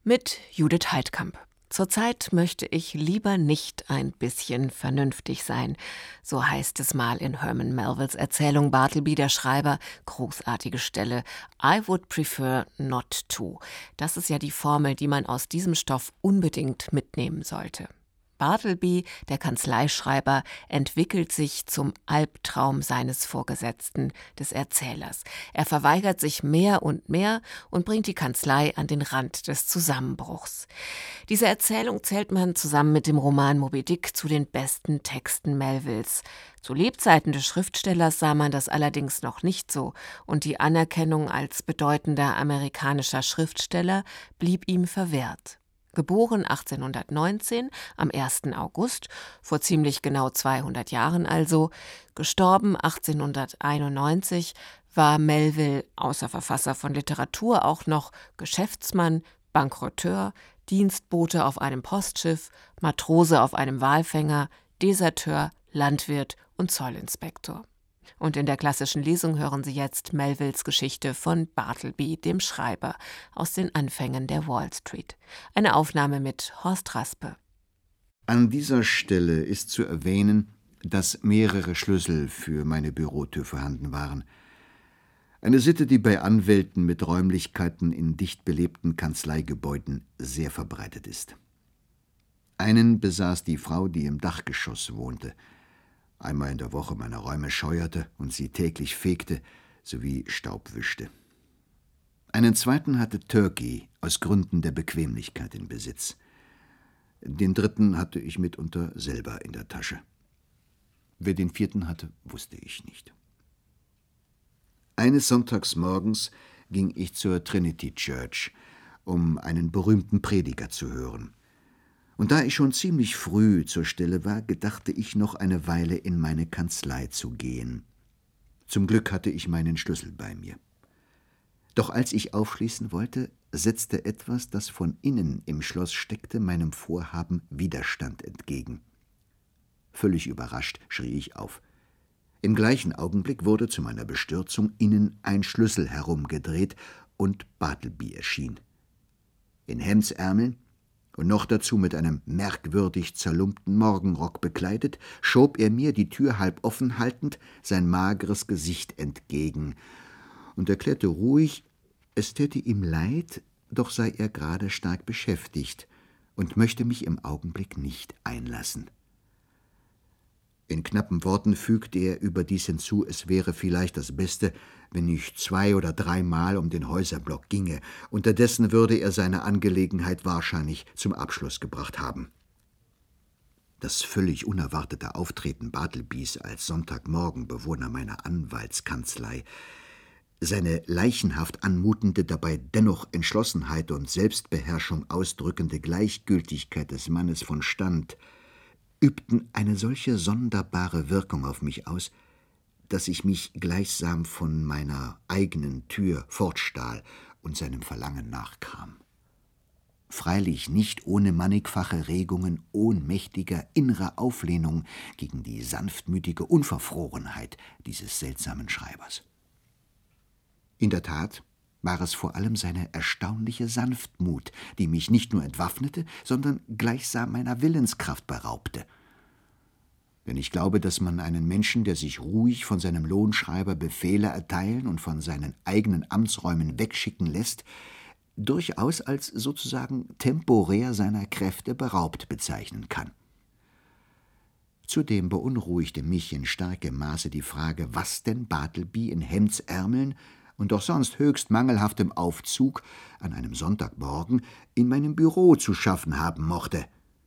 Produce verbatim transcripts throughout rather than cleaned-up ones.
Mit Judith Heidkamp. Zurzeit möchte ich lieber nicht ein bisschen vernünftig sein. So heißt es mal in Herman Melvilles Erzählung Bartleby, der Schreiber. Großartige Stelle. I would prefer not to. Das ist ja die Formel, die man aus diesem Stoff unbedingt mitnehmen sollte. Bartleby, der Kanzleischreiber, entwickelt sich zum Albtraum seines Vorgesetzten, des Erzählers. Er verweigert sich mehr und mehr und bringt die Kanzlei an den Rand des Zusammenbruchs. Diese Erzählung zählt man zusammen mit dem Roman Moby Dick zu den besten Texten Melvilles. Zu Lebzeiten des Schriftstellers sah man das allerdings noch nicht so, und die Anerkennung als bedeutender amerikanischer Schriftsteller blieb ihm verwehrt. Geboren achtzehnhundertneunzehn, am ersten August, vor ziemlich genau zweihundert Jahren also, gestorben achtzehnhunderteinundneunzig, war Melville außer Verfasser von Literatur auch noch Geschäftsmann, Bankrotteur, Dienstbote auf einem Postschiff, Matrose auf einem Walfänger, Deserteur, Landwirt und Zollinspektor. Und in der klassischen Lesung hören Sie jetzt Melvilles Geschichte von Bartleby, dem Schreiber, aus den Anfängen der Wall Street. Eine Aufnahme mit Horst Raspe. An dieser Stelle ist zu erwähnen, dass mehrere Schlüssel für meine Bürotür vorhanden waren. Eine Sitte, die bei Anwälten mit Räumlichkeiten in dicht belebten Kanzleigebäuden sehr verbreitet ist. Einen besaß die Frau, die im Dachgeschoss wohnte, einmal in der Woche meine Räume scheuerte und sie täglich fegte sowie Staub wischte. Einen zweiten hatte Turkey aus Gründen der Bequemlichkeit in Besitz. Den dritten hatte ich mitunter selber in der Tasche. Wer den vierten hatte, wusste ich nicht. Eines Sonntagsmorgens ging ich zur Trinity Church, um einen berühmten Prediger zu hören. Und da ich schon ziemlich früh zur Stelle war, gedachte ich noch eine Weile in meine Kanzlei zu gehen. Zum Glück hatte ich meinen Schlüssel bei mir. Doch als ich aufschließen wollte, setzte etwas, das von innen im Schloss steckte, meinem Vorhaben Widerstand entgegen. Völlig überrascht schrie ich auf. Im gleichen Augenblick wurde zu meiner Bestürzung innen ein Schlüssel herumgedreht und Bartleby erschien. In Hemdsärmeln und noch dazu mit einem merkwürdig zerlumpten Morgenrock bekleidet, schob er mir, die Tür halb offen haltend, sein mageres Gesicht entgegen und erklärte ruhig, es täte ihm leid, doch sei er gerade stark beschäftigt und möchte mich im Augenblick nicht einlassen. In knappen Worten fügte er überdies hinzu, es wäre vielleicht das Beste, wenn ich zwei- oder dreimal um den Häuserblock ginge. Unterdessen würde er seine Angelegenheit wahrscheinlich zum Abschluss gebracht haben. Das völlig unerwartete Auftreten Bartlebys als Sonntagmorgen-Bewohner meiner Anwaltskanzlei, seine leichenhaft anmutende, dabei dennoch Entschlossenheit und Selbstbeherrschung ausdrückende Gleichgültigkeit des Mannes von Stand, übten eine solche sonderbare Wirkung auf mich aus, dass ich mich gleichsam von meiner eigenen Tür fortstahl und seinem Verlangen nachkam. Freilich nicht ohne mannigfache Regungen ohnmächtiger innerer Auflehnung gegen die sanftmütige Unverfrorenheit dieses seltsamen Schreibers. In der Tat war es vor allem seine erstaunliche Sanftmut, die mich nicht nur entwaffnete, sondern gleichsam meiner Willenskraft beraubte. Denn ich glaube, dass man einen Menschen, der sich ruhig von seinem Lohnschreiber Befehle erteilen und von seinen eigenen Amtsräumen wegschicken lässt, durchaus als sozusagen temporär seiner Kräfte beraubt bezeichnen kann. Zudem beunruhigte mich in starkem Maße die Frage, was denn Bartleby in Hemdsärmeln und doch sonst höchst mangelhaftem Aufzug an einem Sonntagmorgen in meinem Büro zu schaffen haben mochte.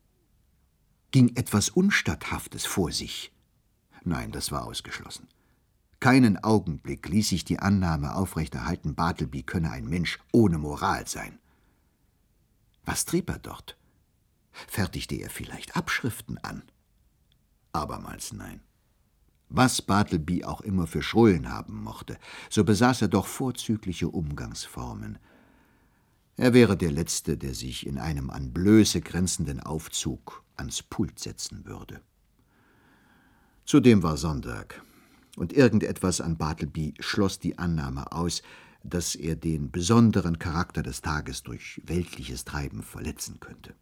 Ging etwas Unstatthaftes vor sich? Nein, das war ausgeschlossen. Keinen Augenblick ließ sich die Annahme aufrechterhalten, Bartleby könne ein Mensch ohne Moral sein. Was trieb er dort? Fertigte er vielleicht Abschriften an? Abermals nein. Was Bartleby auch immer für Schrullen haben mochte, so besaß er doch vorzügliche Umgangsformen. Er wäre der Letzte, der sich in einem an Blöße grenzenden Aufzug ans Pult setzen würde. Zudem war Sonntag, und irgendetwas an Bartleby schloss die Annahme aus, dass er den besonderen Charakter des Tages durch weltliches Treiben verletzen könnte.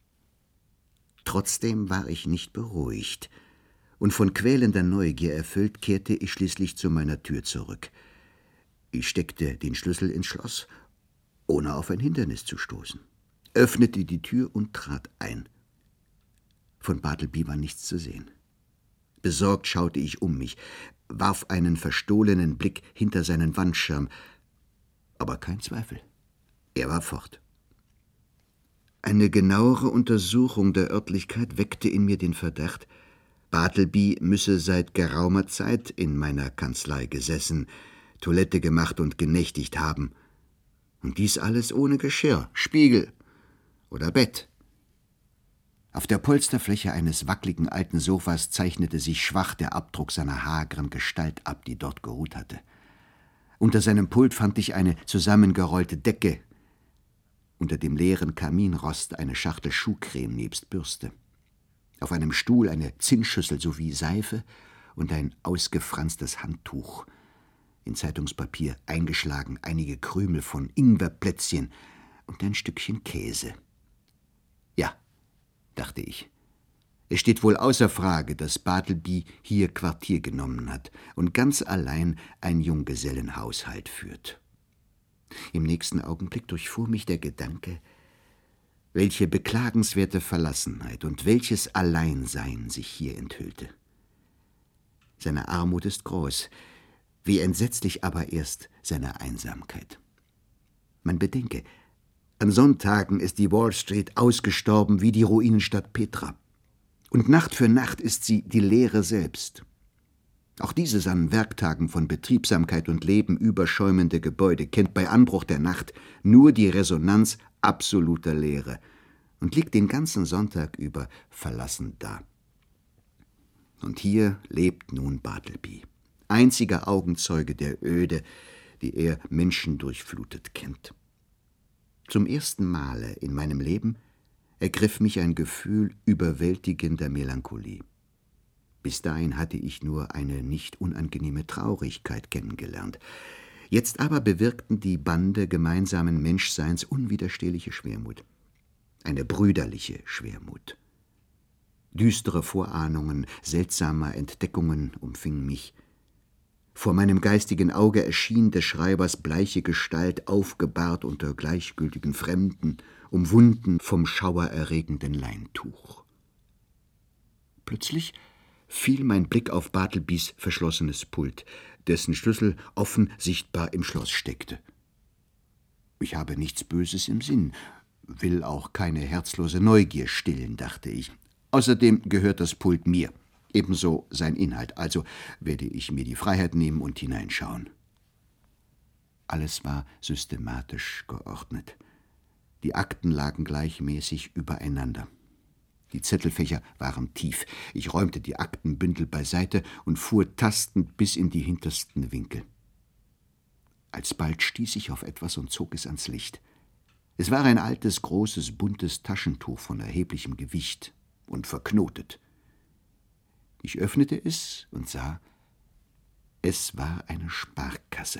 Trotzdem war ich nicht beruhigt, und von quälender Neugier erfüllt kehrte ich schließlich zu meiner Tür zurück. Ich steckte den Schlüssel ins Schloss, ohne auf ein Hindernis zu stoßen, öffnete die Tür und trat ein. Von Bartleby war nichts zu sehen. Besorgt schaute ich um mich, warf einen verstohlenen Blick hinter seinen Wandschirm, aber kein Zweifel, er war fort. Eine genauere Untersuchung der Örtlichkeit weckte in mir den Verdacht, Bartleby müsse seit geraumer Zeit in meiner Kanzlei gesessen, Toilette gemacht und genächtigt haben. Und dies alles ohne Geschirr, Spiegel oder Bett. Auf der Polsterfläche eines wackligen alten Sofas zeichnete sich schwach der Abdruck seiner hageren Gestalt ab, die dort geruht hatte. Unter seinem Pult fand ich eine zusammengerollte Decke, unter dem leeren Kaminrost eine Schachtel Schuhcreme nebst Bürste. Auf einem Stuhl eine Zinnschüssel sowie Seife und ein ausgefranstes Handtuch. In Zeitungspapier eingeschlagen einige Krümel von Ingwerplätzchen und ein Stückchen Käse. Ja, dachte ich, es steht wohl außer Frage, dass Bartleby hier Quartier genommen hat und ganz allein ein Junggesellenhaushalt führt. Im nächsten Augenblick durchfuhr mich der Gedanke, welche beklagenswerte Verlassenheit und welches Alleinsein sich hier enthüllte. Seine Armut ist groß, wie entsetzlich aber erst seine Einsamkeit. Man bedenke, an Sonntagen ist die Wall Street ausgestorben wie die Ruinenstadt Petra. Und Nacht für Nacht ist sie die Leere selbst. Auch dieses an Werktagen von Betriebsamkeit und Leben überschäumende Gebäude kennt bei Anbruch der Nacht nur die Resonanz absoluter Leere und liegt den ganzen Sonntag über verlassen da. Und hier lebt nun Bartleby, einziger Augenzeuge der Öde, die er menschendurchflutet kennt. Zum ersten Male in meinem Leben ergriff mich ein Gefühl überwältigender Melancholie. Bis dahin hatte ich nur eine nicht unangenehme Traurigkeit kennengelernt. Jetzt aber bewirkten die Bande gemeinsamen Menschseins unwiderstehliche Schwermut. Eine brüderliche Schwermut. Düstere Vorahnungen seltsamer Entdeckungen umfingen mich. Vor meinem geistigen Auge erschien des Schreibers bleiche Gestalt aufgebahrt unter gleichgültigen Fremden, umwunden vom schauererregenden Leintuch. Plötzlich fiel mein Blick auf Bartlebys verschlossenes Pult, dessen Schlüssel offen sichtbar im Schloss steckte. Ich habe nichts Böses im Sinn, will auch keine herzlose Neugier stillen, dachte ich. Außerdem gehört das Pult mir, ebenso sein Inhalt, also werde ich mir die Freiheit nehmen und hineinschauen. Alles war systematisch geordnet. Die Akten lagen gleichmäßig übereinander. Die Zettelfächer waren tief. Ich räumte die Aktenbündel beiseite und fuhr tastend bis in die hintersten Winkel. Alsbald stieß ich auf etwas und zog es ans Licht. Es war ein altes, großes, buntes Taschentuch von erheblichem Gewicht und verknotet. Ich öffnete es und sah, es war eine Sparkasse.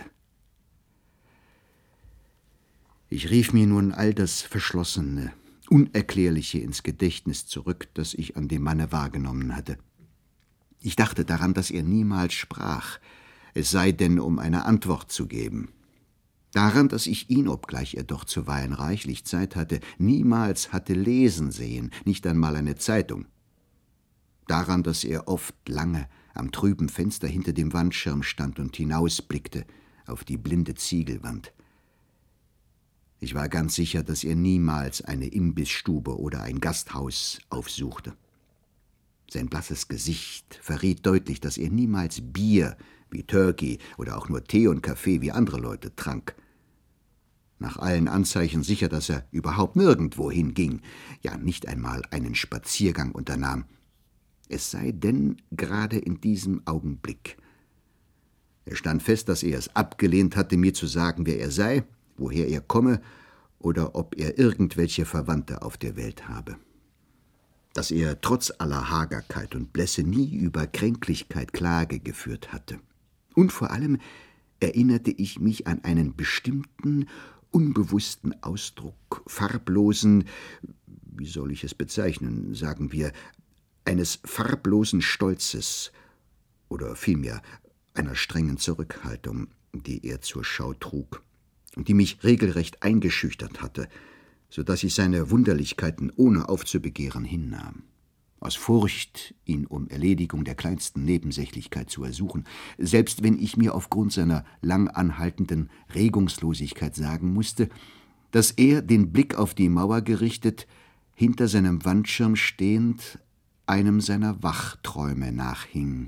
Ich rief mir nun all das Verschlossene, Unerklärliche ins Gedächtnis zurück, das ich an dem Manne wahrgenommen hatte. Ich dachte daran, dass er niemals sprach, es sei denn, um eine Antwort zu geben. Daran, dass ich ihn, obgleich er doch zuweilen reichlich Zeit hatte, niemals hatte lesen sehen, nicht einmal eine Zeitung. Daran, dass er oft lange am trüben Fenster hinter dem Wandschirm stand und hinausblickte auf die blinde Ziegelwand. Ich war ganz sicher, dass er niemals eine Imbissstube oder ein Gasthaus aufsuchte. Sein blasses Gesicht verriet deutlich, dass er niemals Bier wie Turkey oder auch nur Tee und Kaffee wie andere Leute trank. Nach allen Anzeichen sicher, dass er überhaupt nirgendwo hinging, ja nicht einmal einen Spaziergang unternahm. Es sei denn gerade in diesem Augenblick. Er stand fest, dass er es abgelehnt hatte, mir zu sagen, wer er sei, woher er komme oder ob er irgendwelche Verwandte auf der Welt habe. Dass er trotz aller Hagerkeit und Blässe nie über Kränklichkeit Klage geführt hatte. Und vor allem, erinnerte ich mich an einen bestimmten, unbewussten Ausdruck farblosen, wie soll ich es bezeichnen, sagen wir, eines farblosen Stolzes oder vielmehr einer strengen Zurückhaltung, die er zur Schau trug und die mich regelrecht eingeschüchtert hatte, so dass ich seine Wunderlichkeiten ohne aufzubegehren hinnahm. Aus Furcht, ihn um Erledigung der kleinsten Nebensächlichkeit zu ersuchen, selbst wenn ich mir aufgrund seiner lang anhaltenden Regungslosigkeit sagen musste, dass er, den Blick auf die Mauer gerichtet, hinter seinem Wandschirm stehend, einem seiner Wachträume nachhing.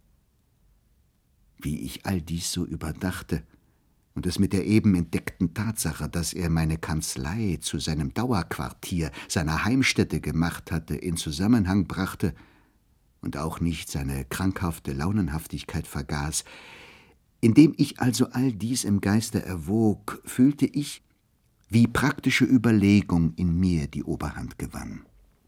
Wie ich all dies so überdachte und es mit der eben entdeckten Tatsache, dass er meine Kanzlei zu seinem Dauerquartier, seiner Heimstätte gemacht hatte, in Zusammenhang brachte und auch nicht seine krankhafte Launenhaftigkeit vergaß, indem ich also all dies im Geiste erwog, fühlte ich, wie praktische Überlegung in mir die Oberhand gewann.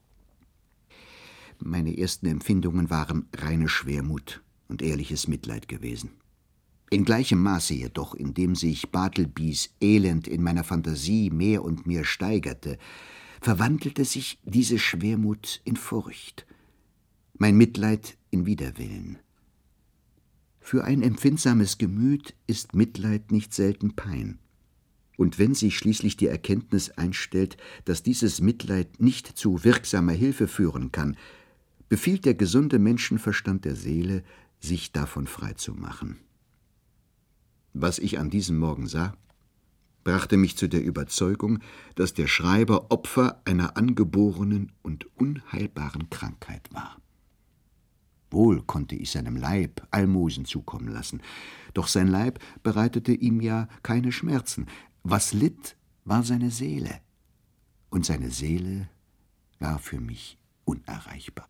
Meine ersten Empfindungen waren reine Schwermut und ehrliches Mitleid gewesen. In gleichem Maße jedoch, indem sich Bartlebys Elend in meiner Fantasie mehr und mehr steigerte, verwandelte sich diese Schwermut in Furcht, mein Mitleid in Widerwillen. Für ein empfindsames Gemüt ist Mitleid nicht selten Pein. Und wenn sich schließlich die Erkenntnis einstellt, dass dieses Mitleid nicht zu wirksamer Hilfe führen kann, befiehlt der gesunde Menschenverstand der Seele, sich davon frei zu machen. Was ich an diesem Morgen sah, brachte mich zu der Überzeugung, dass der Schreiber Opfer einer angeborenen und unheilbaren Krankheit war. Wohl konnte ich seinem Leib Almosen zukommen lassen, doch sein Leib bereitete ihm ja keine Schmerzen. Was litt, war seine Seele, und seine Seele war für mich unerreichbar.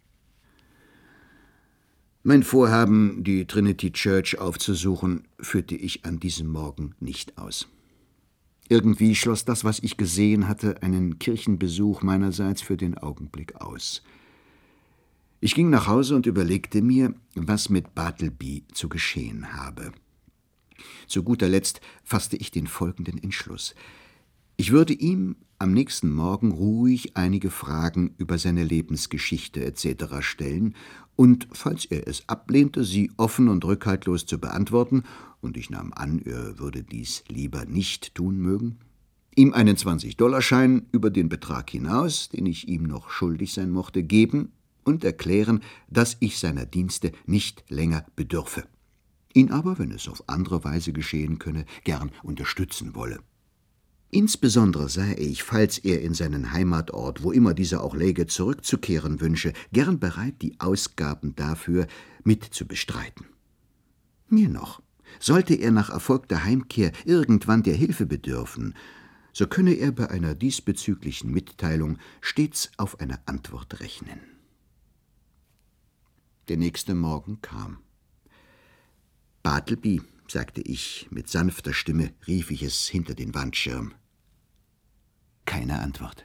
Mein Vorhaben, die Trinity Church aufzusuchen, führte ich an diesem Morgen nicht aus. Irgendwie schloss das, was ich gesehen hatte, einen Kirchenbesuch meinerseits für den Augenblick aus. Ich ging nach Hause und überlegte mir, was mit Bartleby zu geschehen habe. Zu guter Letzt fasste ich den folgenden Entschluss. Ich würde ihm am nächsten Morgen ruhig einige Fragen über seine Lebensgeschichte et cetera stellen und, falls er es ablehnte, sie offen und rückhaltlos zu beantworten, und ich nahm an, er würde dies lieber nicht tun mögen, ihm einen zwanzig-Dollar-Schein über den Betrag hinaus, den ich ihm noch schuldig sein mochte, geben und erklären, dass ich seiner Dienste nicht länger bedürfe, ihn aber, wenn es auf andere Weise geschehen könne, gern unterstützen wolle. Insbesondere sei ich, falls er in seinen Heimatort, wo immer dieser auch läge, zurückzukehren wünsche, gern bereit, die Ausgaben dafür mit zu bestreiten. Mehr noch, sollte er nach erfolgter Heimkehr irgendwann der Hilfe bedürfen, so könne er bei einer diesbezüglichen Mitteilung stets auf eine Antwort rechnen. Der nächste Morgen kam. »Bartleby«, sagte ich, mit sanfter Stimme rief ich es hinter den Wandschirm. Keine Antwort.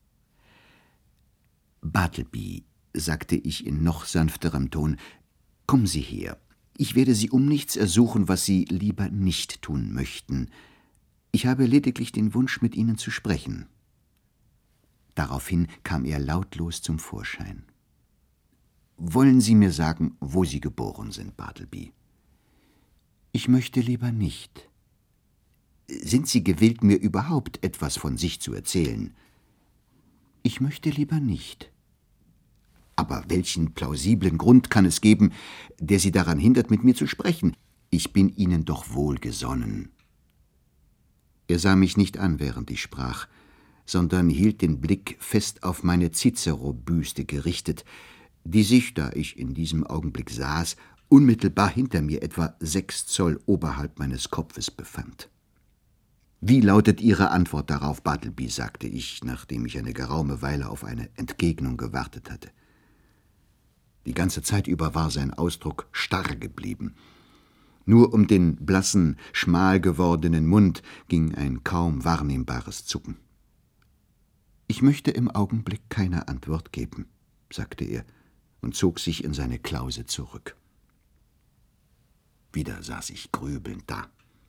»Bartleby«, sagte ich in noch sanfterem Ton, »kommen Sie her. Ich werde Sie um nichts ersuchen, was Sie lieber nicht tun möchten. Ich habe lediglich den Wunsch, mit Ihnen zu sprechen.« Daraufhin kam er lautlos zum Vorschein. »Wollen Sie mir sagen, wo Sie geboren sind, Bartleby?« »Ich möchte lieber nicht.« »Sind Sie gewillt, mir überhaupt etwas von sich zu erzählen?« »Ich möchte lieber nicht.« »Aber welchen plausiblen Grund kann es geben, der Sie daran hindert, mit mir zu sprechen? Ich bin Ihnen doch wohlgesonnen.« Er sah mich nicht an, während ich sprach, sondern hielt den Blick fest auf meine Cicero-Büste gerichtet, die sich, da ich in diesem Augenblick saß, unmittelbar hinter mir etwa sechs Zoll oberhalb meines Kopfes befand. »Wie lautet Ihre Antwort darauf, Bartleby?« sagte ich, nachdem ich eine geraume Weile auf eine Entgegnung gewartet hatte. Die ganze Zeit über war sein Ausdruck starr geblieben. Nur um den blassen, schmal gewordenen Mund ging ein kaum wahrnehmbares Zucken. »Ich möchte im Augenblick keine Antwort geben«, sagte er und zog sich in seine Klause zurück. Wieder saß ich grübelnd da.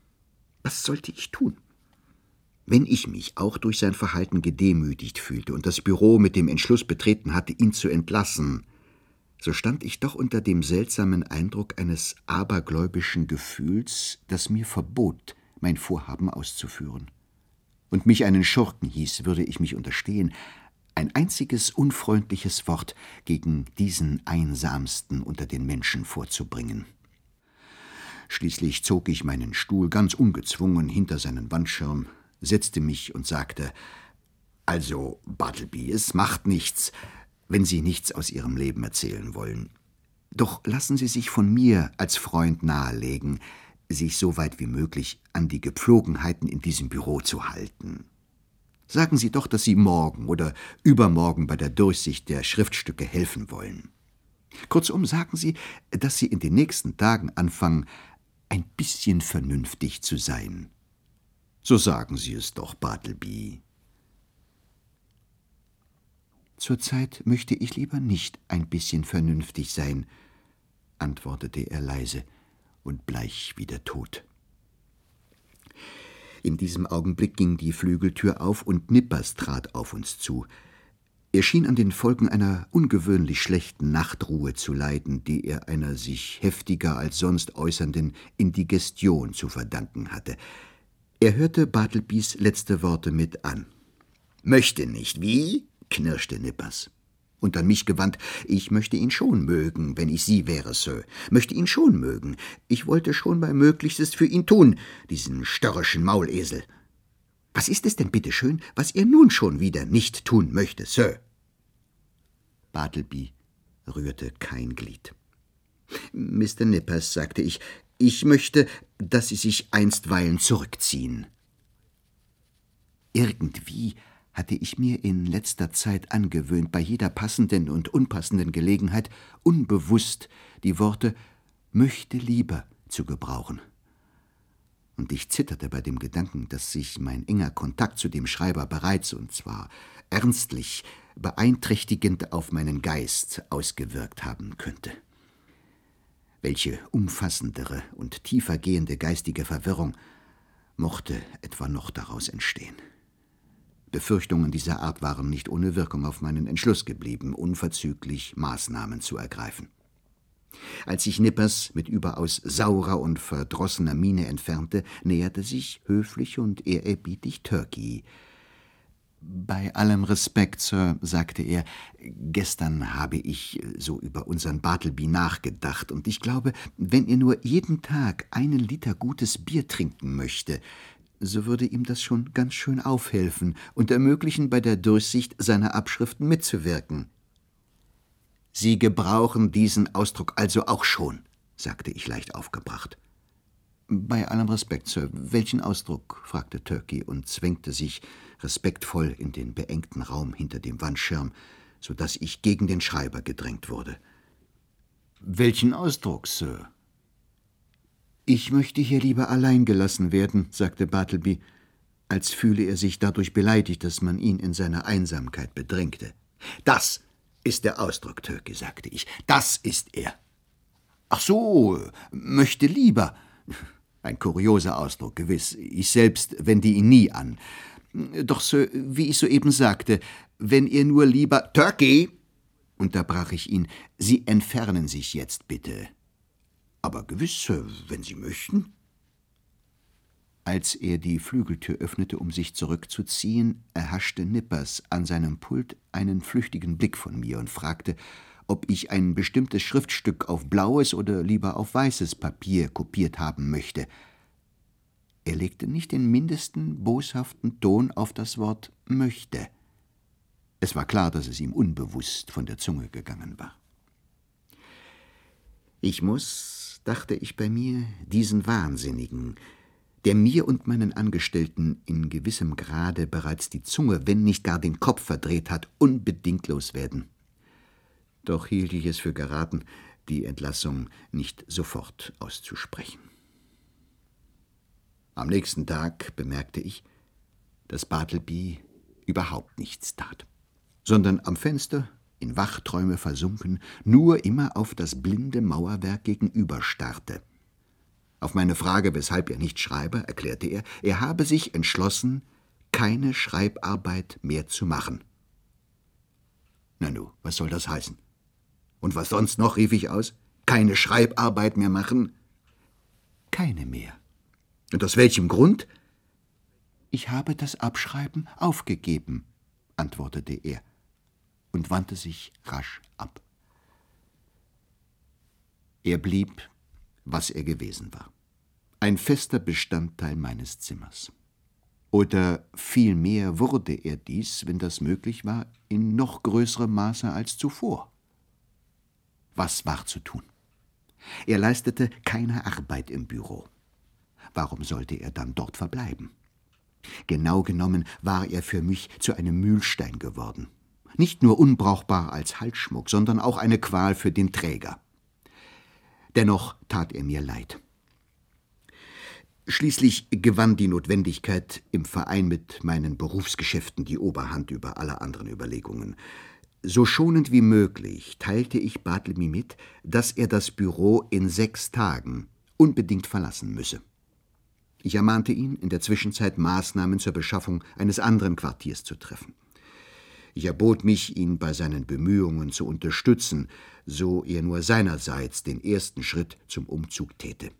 Was sollte ich tun? Wenn ich mich auch durch sein Verhalten gedemütigt fühlte und das Büro mit dem Entschluss betreten hatte, ihn zu entlassen, so stand ich doch unter dem seltsamen Eindruck eines abergläubischen Gefühls, das mir verbot, mein Vorhaben auszuführen. Und mich einen Schurken hieß, würde ich mich unterstehen, ein einziges unfreundliches Wort gegen diesen Einsamsten unter den Menschen vorzubringen. Schließlich zog ich meinen Stuhl ganz ungezwungen hinter seinen Wandschirm, setzte mich und sagte: »Also, Bartleby, es macht nichts, wenn Sie nichts aus Ihrem Leben erzählen wollen. Doch lassen Sie sich von mir als Freund nahelegen, sich so weit wie möglich an die Gepflogenheiten in diesem Büro zu halten. Sagen Sie doch, dass Sie morgen oder übermorgen bei der Durchsicht der Schriftstücke helfen wollen. Kurzum, sagen Sie, dass Sie in den nächsten Tagen anfangen, ein bisschen vernünftig zu sein. So sagen Sie es doch, Bartleby.« »Zurzeit möchte ich lieber nicht ein bisschen vernünftig sein«, antwortete er leise und bleich wie der Tod. In diesem Augenblick ging die Flügeltür auf und Nippers trat auf uns zu. Er schien an den Folgen einer ungewöhnlich schlechten Nachtruhe zu leiden, die er einer sich heftiger als sonst äußernden Indigestion zu verdanken hatte. Er hörte Bartlebys letzte Worte mit an. »Möchte nicht, wie?« knirschte Nippers. Und an mich gewandt: »Ich möchte ihn schon mögen, wenn ich Sie wäre, Sir. Möchte ihn schon mögen. Ich wollte schon mein Möglichstes für ihn tun, diesen störrischen Maulesel. Was ist es denn, bitteschön, was er nun schon wieder nicht tun möchte, Sir?« Bartleby rührte kein Glied. »Mister Nippers«, sagte ich, »ich möchte, dass Sie sich einstweilen zurückziehen.« Irgendwie hatte ich mir in letzter Zeit angewöhnt, bei jeder passenden und unpassenden Gelegenheit unbewusst die Worte »möchte lieber« zu gebrauchen. Und ich zitterte bei dem Gedanken, dass sich mein enger Kontakt zu dem Schreiber bereits, und zwar ernstlich, beeinträchtigend auf meinen Geist ausgewirkt haben könnte. Welche umfassendere und tiefer gehende geistige Verwirrung mochte etwa noch daraus entstehen? Befürchtungen dieser Art waren nicht ohne Wirkung auf meinen Entschluss geblieben, unverzüglich Maßnahmen zu ergreifen. Als sich Nippers mit überaus saurer und verdrossener Miene entfernte, näherte sich höflich und ehrerbietig Turkey. »Bei allem Respekt, Sir«, sagte er, »gestern habe ich so über unseren Bartleby nachgedacht, und ich glaube, wenn er nur jeden Tag einen Liter gutes Bier trinken möchte, so würde ihm das schon ganz schön aufhelfen und ermöglichen, bei der Durchsicht seiner Abschriften mitzuwirken.« »Sie gebrauchen diesen Ausdruck also auch schon«, sagte ich leicht aufgebracht. »Bei allem Respekt, Sir, welchen Ausdruck?« fragte Turkey und zwängte sich respektvoll in den beengten Raum hinter dem Wandschirm, so dass ich gegen den Schreiber gedrängt wurde. »Welchen Ausdruck, Sir?« »Ich möchte hier lieber allein gelassen werden«, sagte Bartleby, als fühle er sich dadurch beleidigt, dass man ihn in seiner Einsamkeit bedrängte. »Das ist der Ausdruck, Turkey«, sagte ich, »das ist er.« »Ach so, möchte lieber«, ein kurioser Ausdruck, gewiss, ich selbst wende ihn nie an. »Doch, Sir, wie ich soeben sagte, wenn ihr nur lieber...« »Turkey«, unterbrach ich ihn, »Sie entfernen sich jetzt bitte.« »Aber gewiss, Sir, wenn Sie möchten.« Als er die Flügeltür öffnete, um sich zurückzuziehen, erhaschte Nippers an seinem Pult einen flüchtigen Blick von mir und fragte, ob ich ein bestimmtes Schriftstück auf blaues oder lieber auf weißes Papier kopiert haben möchte. Er legte nicht den mindesten boshaften Ton auf das Wort »möchte«. Es war klar, dass es ihm unbewusst von der Zunge gegangen war. Ich muss, dachte ich bei mir, diesen Wahnsinnigen, der mir und meinen Angestellten in gewissem Grade bereits die Zunge, wenn nicht gar den Kopf verdreht hat, unbedingt loswerden. Doch hielt ich es für geraten, die Entlassung nicht sofort auszusprechen. Am nächsten Tag bemerkte ich, dass Bartleby überhaupt nichts tat, sondern am Fenster, in Wachträume versunken, nur immer auf das blinde Mauerwerk gegenüber starrte. Auf meine Frage, weshalb er nicht schreibe, erklärte er, er habe sich entschlossen, keine Schreibarbeit mehr zu machen. Na nu, was soll das heißen? Und was sonst noch, rief ich aus? Keine Schreibarbeit mehr machen? Keine mehr. Und aus welchem Grund? Ich habe das Abschreiben aufgegeben, antwortete er und wandte sich rasch ab. Er blieb, was er gewesen war, ein fester Bestandteil meines Zimmers. Oder vielmehr wurde er dies, wenn das möglich war, in noch größerem Maße als zuvor. Was war zu tun? Er leistete keine Arbeit im Büro. Warum sollte er dann dort verbleiben? Genau genommen war er für mich zu einem Mühlstein geworden. Nicht nur unbrauchbar als Halsschmuck, sondern auch eine Qual für den Träger. Dennoch tat er mir leid. Schließlich gewann die Notwendigkeit im Verein mit meinen Berufsgeschäften die Oberhand über alle anderen Überlegungen. So schonend wie möglich teilte ich Bartleby mit, dass er das Büro in sechs Tagen unbedingt verlassen müsse. Ich ermahnte ihn, in der Zwischenzeit Maßnahmen zur Beschaffung eines anderen Quartiers zu treffen. Ich erbot mich, ihn bei seinen Bemühungen zu unterstützen, so er nur seinerseits den ersten Schritt zum Umzug täte.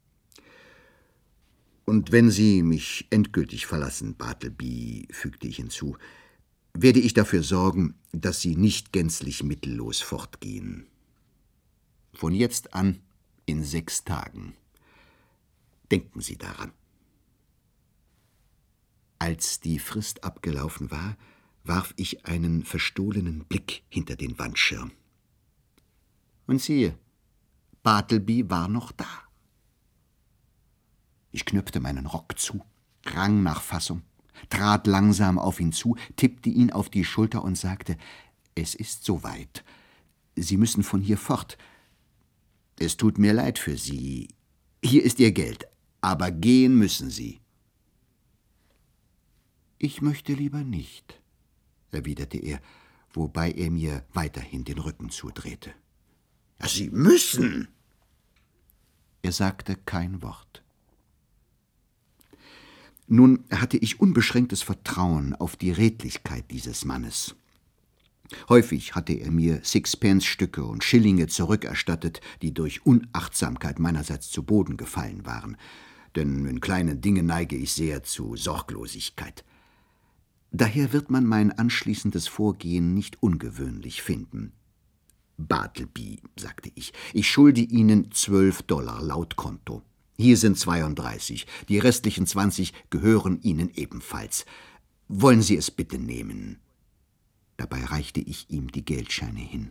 »Und wenn Sie mich endgültig verlassen, Bartleby«, fügte ich hinzu, »werde ich dafür sorgen, dass Sie nicht gänzlich mittellos fortgehen. Von jetzt an in sechs Tagen. Denken Sie daran.« Als die Frist abgelaufen war, warf ich einen verstohlenen Blick hinter den Wandschirm. Und siehe, Bartleby war noch da. Ich knöpfte meinen Rock zu, rang nach Fassung, trat langsam auf ihn zu, tippte ihn auf die Schulter und sagte, »Es ist soweit. Sie müssen von hier fort. Es tut mir leid für Sie. Hier ist Ihr Geld, aber gehen müssen Sie.« »Ich möchte lieber nicht«, erwiderte er, wobei er mir weiterhin den Rücken zudrehte. »Ja, Sie müssen!« Er sagte kein Wort. Nun hatte ich unbeschränktes Vertrauen auf die Redlichkeit dieses Mannes. Häufig hatte er mir Sixpence-Stücke und Schillinge zurückerstattet, die durch Unachtsamkeit meinerseits zu Boden gefallen waren, denn in kleinen Dingen neige ich sehr zu Sorglosigkeit. Daher wird man mein anschließendes Vorgehen nicht ungewöhnlich finden. »Bartleby«, sagte ich, »ich schulde Ihnen zwölf Dollar laut Konto. Hier sind zweiunddreißig, die restlichen zwanzig gehören Ihnen ebenfalls. Wollen Sie es bitte nehmen?« Dabei reichte ich ihm die Geldscheine hin.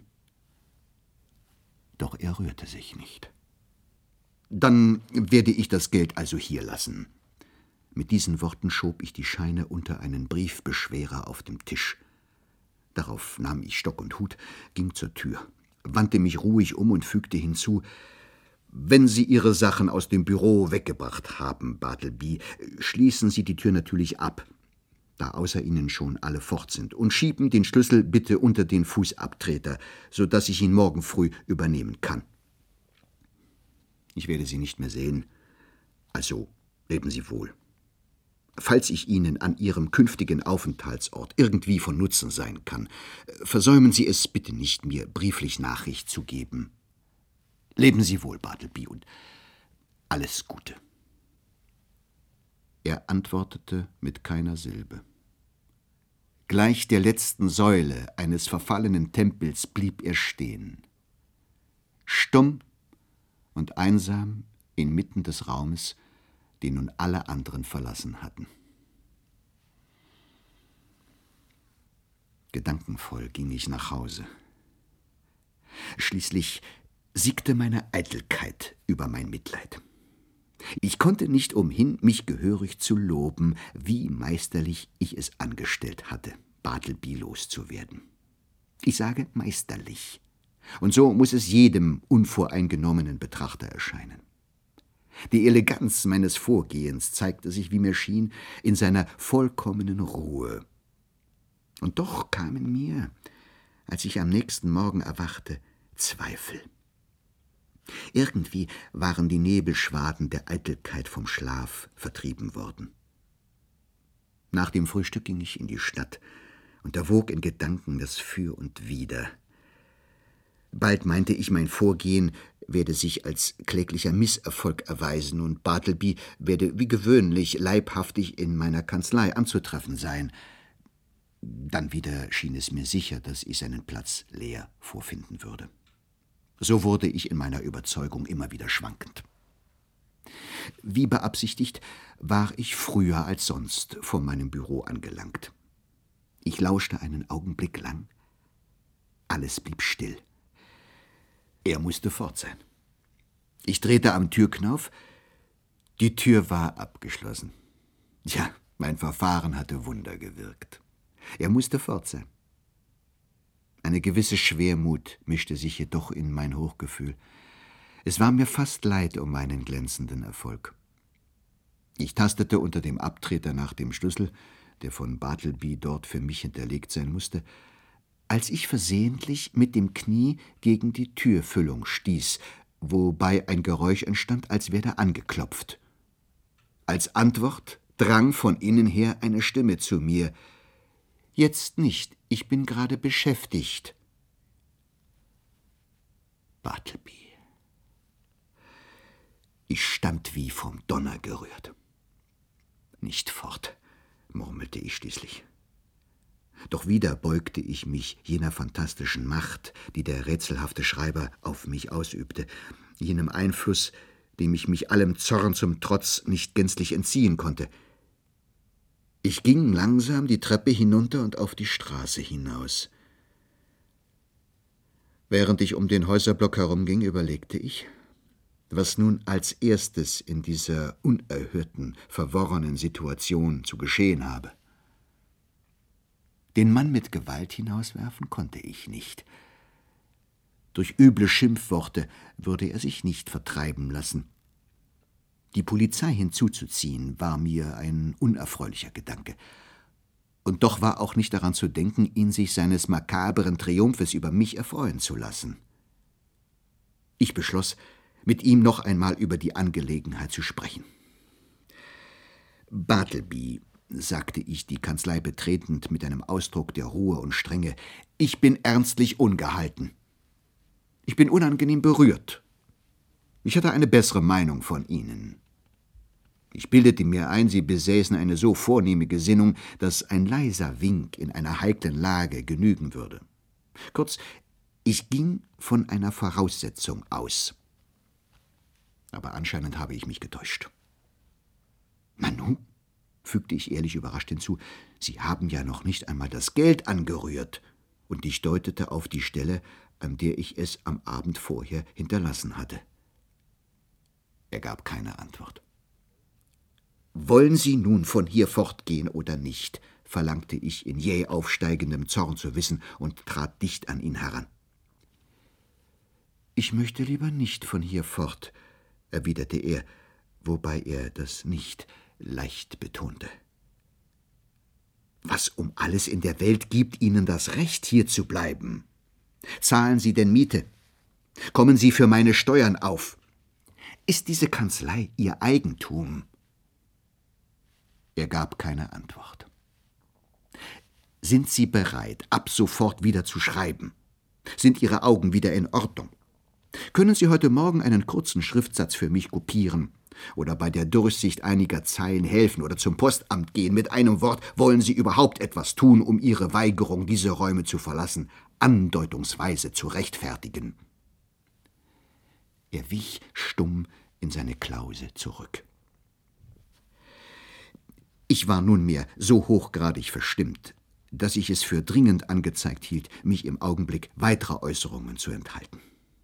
Doch er rührte sich nicht. »Dann werde ich das Geld also hier lassen.« Mit diesen Worten schob ich die Scheine unter einen Briefbeschwerer auf dem Tisch. Darauf nahm ich Stock und Hut, ging zur Tür, wandte mich ruhig um und fügte hinzu, »Wenn Sie Ihre Sachen aus dem Büro weggebracht haben, Bartleby, schließen Sie die Tür natürlich ab, da außer Ihnen schon alle fort sind, und schieben den Schlüssel bitte unter den Fußabtreter, so dass ich ihn morgen früh übernehmen kann. Ich werde Sie nicht mehr sehen, also leben Sie wohl. Falls ich Ihnen an Ihrem künftigen Aufenthaltsort irgendwie von Nutzen sein kann, versäumen Sie es bitte nicht, mir brieflich Nachricht zu geben. Leben Sie wohl, Bartleby, und alles Gute.« Er antwortete mit keiner Silbe. Gleich der letzten Säule eines verfallenen Tempels blieb er stehen, stumm und einsam inmitten des Raumes, den nun alle anderen verlassen hatten. Gedankenvoll ging ich nach Hause. Schließlich siegte meine Eitelkeit über mein Mitleid. Ich konnte nicht umhin, mich gehörig zu loben, wie meisterlich ich es angestellt hatte, Bartleby loszuwerden. Ich sage meisterlich, und so muss es jedem unvoreingenommenen Betrachter erscheinen. Die Eleganz meines Vorgehens zeigte sich, wie mir schien, in seiner vollkommenen Ruhe. Und doch kamen mir, als ich am nächsten Morgen erwachte, Zweifel. Irgendwie waren die Nebelschwaden der Eitelkeit vom Schlaf vertrieben worden. Nach dem Frühstück ging ich in die Stadt und erwog in Gedanken das Für und Wider. Bald meinte ich, mein Vorgehen werde sich als kläglicher Misserfolg erweisen und Bartleby werde wie gewöhnlich leibhaftig in meiner Kanzlei anzutreffen sein. Dann wieder schien es mir sicher, dass ich seinen Platz leer vorfinden würde. So wurde ich in meiner Überzeugung immer wieder schwankend. Wie beabsichtigt, war ich früher als sonst vor meinem Büro angelangt. Ich lauschte einen Augenblick lang. Alles blieb still. Er musste fort sein. Ich drehte am Türknauf. Die Tür war abgeschlossen. Ja, mein Verfahren hatte Wunder gewirkt. Er musste fort sein. Eine gewisse Schwermut mischte sich jedoch in mein Hochgefühl. Es war mir fast leid um meinen glänzenden Erfolg. Ich tastete unter dem Abtreter nach dem Schlüssel, der von Bartleby dort für mich hinterlegt sein musste, als ich versehentlich mit dem Knie gegen die Türfüllung stieß, wobei ein Geräusch entstand, als werde angeklopft. Als Antwort drang von innen her eine Stimme zu mir. »Jetzt nicht, ich bin gerade beschäftigt.« Bartleby. Ich stand wie vom Donner gerührt. »Nicht fort«, murmelte ich schließlich. Doch wieder beugte ich mich jener fantastischen Macht, die der rätselhafte Schreiber auf mich ausübte, jenem Einfluss, dem ich mich allem Zorn zum Trotz nicht gänzlich entziehen konnte. Ich ging langsam die Treppe hinunter und auf die Straße hinaus. Während ich um den Häuserblock herumging, überlegte ich, was nun als erstes in dieser unerhörten, verworrenen Situation zu geschehen habe. Den Mann mit Gewalt hinauswerfen konnte ich nicht. Durch üble Schimpfworte würde er sich nicht vertreiben lassen. Die Polizei hinzuzuziehen, war mir ein unerfreulicher Gedanke. Und doch war auch nicht daran zu denken, ihn sich seines makabren Triumphes über mich erfreuen zu lassen. Ich beschloss, mit ihm noch einmal über die Angelegenheit zu sprechen. »Bartleby«, sagte ich, die Kanzlei betretend mit einem Ausdruck der Ruhe und Strenge, »ich bin ernstlich ungehalten. Ich bin unangenehm berührt. Ich hatte eine bessere Meinung von Ihnen. Ich bildete mir ein, Sie besäßen eine so vornehme Gesinnung, dass ein leiser Wink in einer heiklen Lage genügen würde. Kurz, ich ging von einer Voraussetzung aus. Aber anscheinend habe ich mich getäuscht.« »Nanu«, fügte ich ehrlich überrascht hinzu, »Sie haben ja noch nicht einmal das Geld angerührt.« Und ich deutete auf die Stelle, an der ich es am Abend vorher hinterlassen hatte. Er gab keine Antwort. »Wollen Sie nun von hier fortgehen oder nicht?« verlangte ich in jäh aufsteigendem Zorn zu wissen und trat dicht an ihn heran. »Ich möchte lieber nicht von hier fort«, erwiderte er, wobei er das Nicht leicht betonte. »Was um alles in der Welt gibt Ihnen das Recht, hier zu bleiben? Zahlen Sie denn Miete? Kommen Sie für meine Steuern auf? Ist diese Kanzlei Ihr Eigentum?« Er gab keine Antwort. »Sind Sie bereit, ab sofort wieder zu schreiben? Sind Ihre Augen wieder in Ordnung? Können Sie heute Morgen einen kurzen Schriftsatz für mich kopieren oder bei der Durchsicht einiger Zeilen helfen oder zum Postamt gehen? Mit einem Wort, wollen Sie überhaupt etwas tun, um Ihre Weigerung, diese Räume zu verlassen, andeutungsweise zu rechtfertigen?« Er wich stumm in seine Klause zurück. Ich war nunmehr so hochgradig verstimmt, dass ich es für dringend angezeigt hielt, mich im Augenblick weiterer Äußerungen zu enthalten.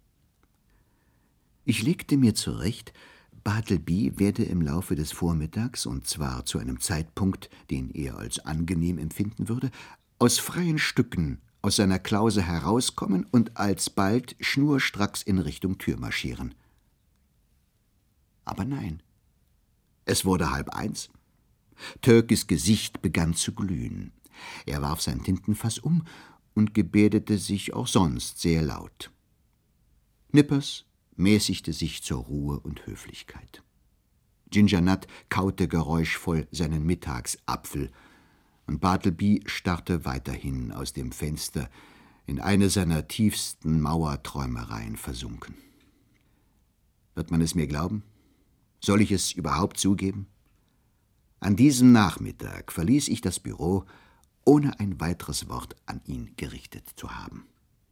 Ich legte mir zurecht, Bartleby werde im Laufe des Vormittags, und zwar zu einem Zeitpunkt, den er als angenehm empfinden würde, aus freien Stücken aus seiner Klause herauskommen und alsbald schnurstracks in Richtung Tür marschieren. Aber nein, es wurde halb eins. Turkeys Gesicht begann zu glühen. Er warf sein Tintenfass um und gebärdete sich auch sonst sehr laut. Nippers mäßigte sich zur Ruhe und Höflichkeit. Ginger Nut kaute geräuschvoll seinen Mittagsapfel, und Bartleby starrte weiterhin aus dem Fenster, in eine seiner tiefsten Mauerträumereien versunken. Wird man es mir glauben? Soll ich es überhaupt zugeben? An diesem Nachmittag verließ ich das Büro, ohne ein weiteres Wort an ihn gerichtet zu haben.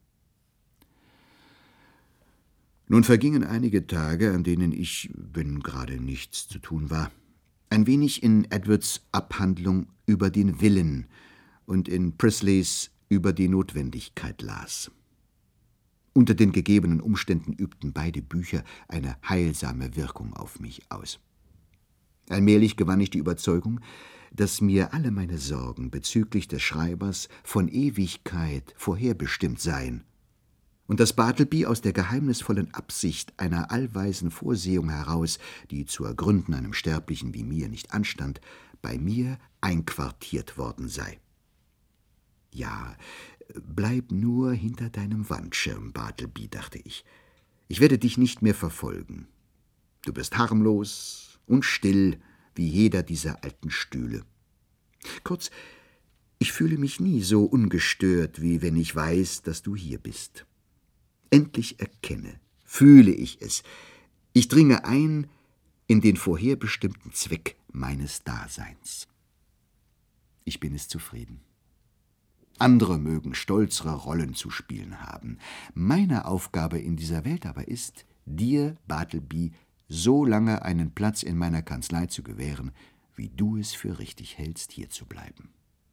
Nun vergingen einige Tage, an denen ich, wenn gerade nichts zu tun war, ein wenig in Edwards Abhandlung über den Willen und in Prisleys über die Notwendigkeit las. Unter den gegebenen Umständen übten beide Bücher eine heilsame Wirkung auf mich aus. Allmählich gewann ich die Überzeugung, dass mir alle meine Sorgen bezüglich des Schreibers von Ewigkeit vorherbestimmt seien und dass Bartleby aus der geheimnisvollen Absicht einer allweisen Vorsehung heraus, die zu ergründen einem Sterblichen wie mir nicht anstand, bei mir einquartiert worden sei. »Ja, bleib nur hinter deinem Wandschirm, Bartleby«, dachte ich. »Ich werde dich nicht mehr verfolgen. Du bist harmlos und still wie jeder dieser alten Stühle. Kurz, ich fühle mich nie so ungestört, wie wenn ich weiß, dass du hier bist. Endlich erkenne, fühle ich es. Ich dringe ein in den vorherbestimmten Zweck meines Daseins. Ich bin es zufrieden. Andere mögen stolzere Rollen zu spielen haben. Meine Aufgabe in dieser Welt aber ist, dir, Bartleby, so lange einen Platz in meiner Kanzlei zu gewähren, wie du es für richtig hältst, hier zu bleiben.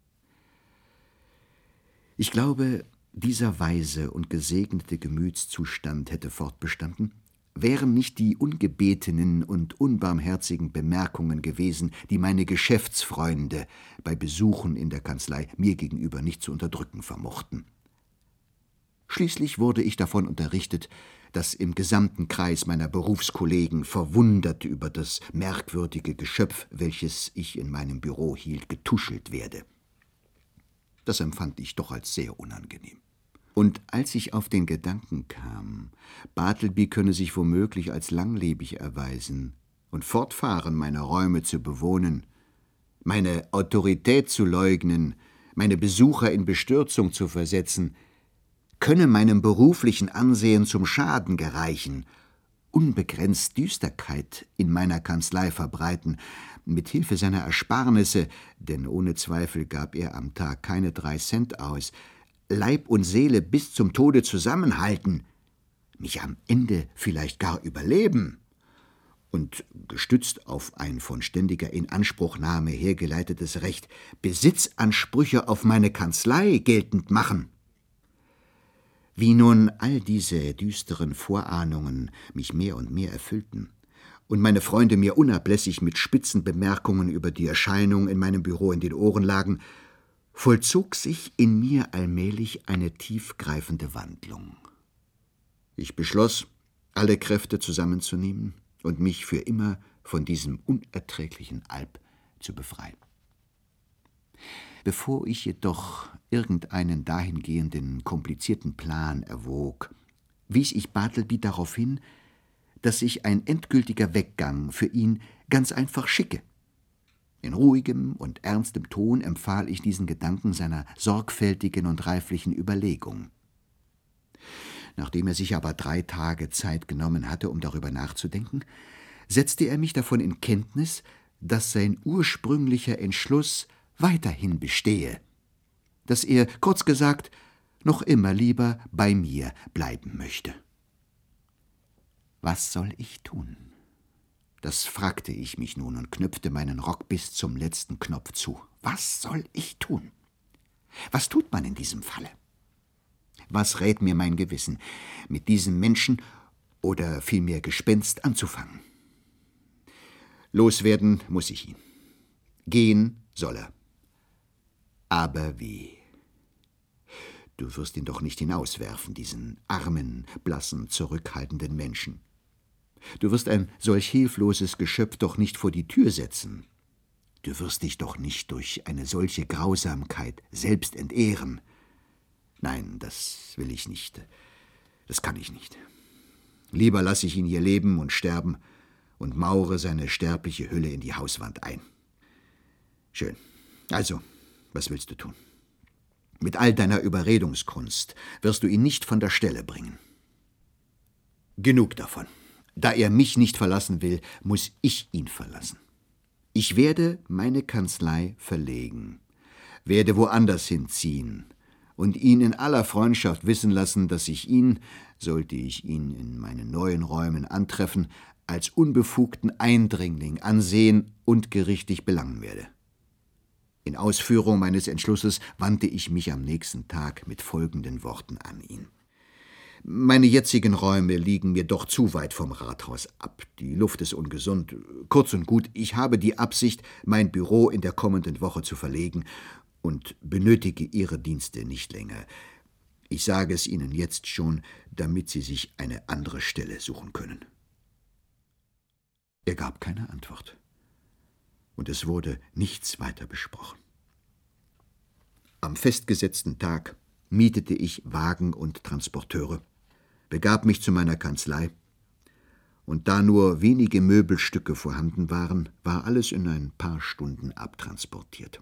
Ich glaube, dieser weise und gesegnete Gemütszustand hätte fortbestanden, wären nicht die ungebetenen und unbarmherzigen Bemerkungen gewesen, die meine Geschäftsfreunde bei Besuchen in der Kanzlei mir gegenüber nicht zu unterdrücken vermochten. Schließlich wurde ich davon unterrichtet, dass im gesamten Kreis meiner Berufskollegen verwundert über das merkwürdige Geschöpf, welches ich in meinem Büro hielt, getuschelt werde. Das empfand ich doch als sehr unangenehm. Und als ich auf den Gedanken kam, Bartleby könne sich womöglich als langlebig erweisen und fortfahren, meine Räume zu bewohnen, meine Autorität zu leugnen, meine Besucher in Bestürzung zu versetzen, könne meinem beruflichen Ansehen zum Schaden gereichen, unbegrenzt Düsterkeit in meiner Kanzlei verbreiten, mit Hilfe seiner Ersparnisse, denn ohne Zweifel gab er am Tag keine drei Cent aus, Leib und Seele bis zum Tode zusammenhalten, mich am Ende vielleicht gar überleben und, gestützt auf ein von ständiger Inanspruchnahme hergeleitetes Recht, Besitzansprüche auf meine Kanzlei geltend machen. Wie nun all diese düsteren Vorahnungen mich mehr und mehr erfüllten und meine Freunde mir unablässig mit spitzen Bemerkungen über die Erscheinung in meinem Büro in den Ohren lagen, vollzog sich in mir allmählich eine tiefgreifende Wandlung. Ich beschloss, alle Kräfte zusammenzunehmen und mich für immer von diesem unerträglichen Alp zu befreien. Bevor ich jedoch irgendeinen dahingehenden komplizierten Plan erwog, wies ich Bartleby darauf hin, dass sich ein endgültiger Weggang für ihn ganz einfach schicke. In ruhigem und ernstem Ton empfahl ich diesen Gedanken seiner sorgfältigen und reiflichen Überlegung. Nachdem er sich aber drei Tage Zeit genommen hatte, um darüber nachzudenken, setzte er mich davon in Kenntnis, dass sein ursprünglicher Entschluss weiterhin bestehe, dass er, kurz gesagt, noch immer lieber bei mir bleiben möchte. Was soll ich tun? Das fragte ich mich nun und knöpfte meinen Rock bis zum letzten Knopf zu. Was soll ich tun? Was tut man in diesem Falle? Was rät mir mein Gewissen, mit diesem Menschen oder vielmehr Gespenst anzufangen? Loswerden muss ich ihn. Gehen soll er. Aber wie? Du wirst ihn doch nicht hinauswerfen, diesen armen, blassen, zurückhaltenden Menschen. Du wirst ein solch hilfloses Geschöpf doch nicht vor die Tür setzen. Du wirst dich doch nicht durch eine solche Grausamkeit selbst entehren. Nein, das will ich nicht. Das kann ich nicht. Lieber lasse ich ihn hier leben und sterben und mauere seine sterbliche Hülle in die Hauswand ein. Schön. Also, was willst du tun? Mit all deiner Überredungskunst wirst du ihn nicht von der Stelle bringen. Genug davon. Da er mich nicht verlassen will, muss ich ihn verlassen. Ich werde meine Kanzlei verlegen, werde woanders hinziehen und ihn in aller Freundschaft wissen lassen, dass ich ihn, sollte ich ihn in meinen neuen Räumen antreffen, als unbefugten Eindringling ansehen und gerichtlich belangen werde. In Ausführung meines Entschlusses wandte ich mich am nächsten Tag mit folgenden Worten an ihn. Meine jetzigen Räume liegen mir doch zu weit vom Rathaus ab. Die Luft ist ungesund. Kurz und gut, ich habe die Absicht, mein Büro in der kommenden Woche zu verlegen und benötige Ihre Dienste nicht länger. Ich sage es Ihnen jetzt schon, damit Sie sich eine andere Stelle suchen können. Er gab keine Antwort, und es wurde nichts weiter besprochen. Am festgesetzten Tag mietete ich Wagen und Transporteure, begab mich zu meiner Kanzlei, und da nur wenige Möbelstücke vorhanden waren, war alles in ein paar Stunden abtransportiert.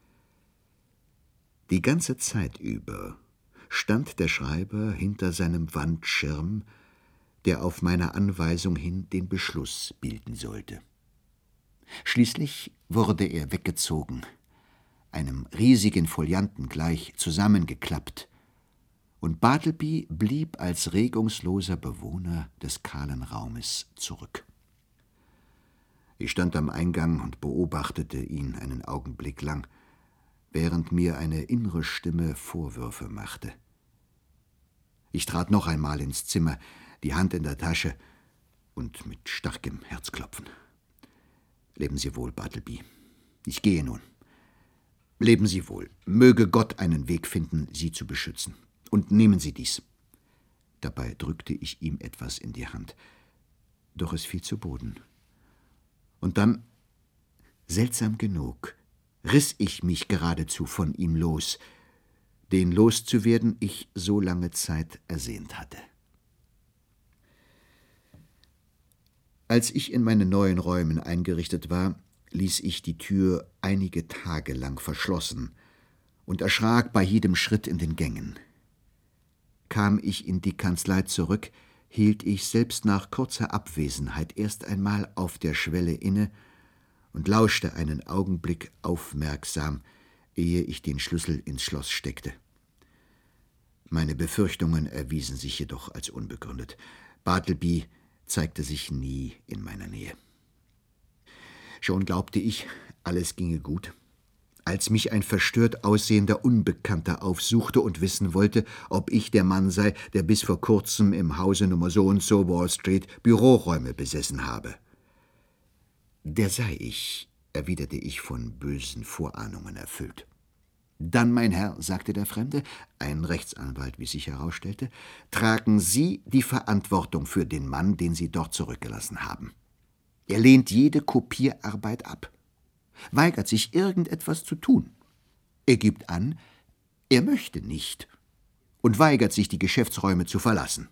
Die ganze Zeit über stand der Schreiber hinter seinem Wandschirm, der auf meine Anweisung hin den Beschluss bilden sollte. Schließlich wurde er weggezogen, einem riesigen Folianten gleich zusammengeklappt, und Bartleby blieb als regungsloser Bewohner des kahlen Raumes zurück. Ich stand am Eingang und beobachtete ihn einen Augenblick lang, während mir eine innere Stimme Vorwürfe machte. Ich trat noch einmal ins Zimmer, die Hand in der Tasche und mit starkem Herzklopfen. Leben Sie wohl, Bartleby. Ich gehe nun. Leben Sie wohl. Möge Gott einen Weg finden, Sie zu beschützen. Und nehmen Sie dies. Dabei drückte ich ihm etwas in die Hand. Doch es fiel zu Boden. Und dann, seltsam genug, riss ich mich geradezu von ihm los, den loszuwerden ich so lange Zeit ersehnt hatte. Als ich in meinen neuen Räumen eingerichtet war, ließ ich die Tür einige Tage lang verschlossen und erschrak bei jedem Schritt in den Gängen. Kam ich in die Kanzlei zurück, hielt ich selbst nach kurzer Abwesenheit erst einmal auf der Schwelle inne und lauschte einen Augenblick aufmerksam, ehe ich den Schlüssel ins Schloss steckte. Meine Befürchtungen erwiesen sich jedoch als unbegründet. Bartleby zeigte sich nie in meiner Nähe. Schon glaubte ich, alles ginge gut, als mich ein verstört aussehender Unbekannter aufsuchte und wissen wollte, ob ich der Mann sei, der bis vor kurzem im Hause Nummer so und so Wall Street Büroräume besessen habe. Der sei ich, erwiderte ich von bösen Vorahnungen erfüllt. Dann, mein Herr, sagte der Fremde, ein Rechtsanwalt, wie sich herausstellte, tragen Sie die Verantwortung für den Mann, den Sie dort zurückgelassen haben. Er lehnt jede Kopierarbeit ab, weigert sich, irgendetwas zu tun. Er gibt an, er möchte nicht und weigert sich, die Geschäftsräume zu verlassen.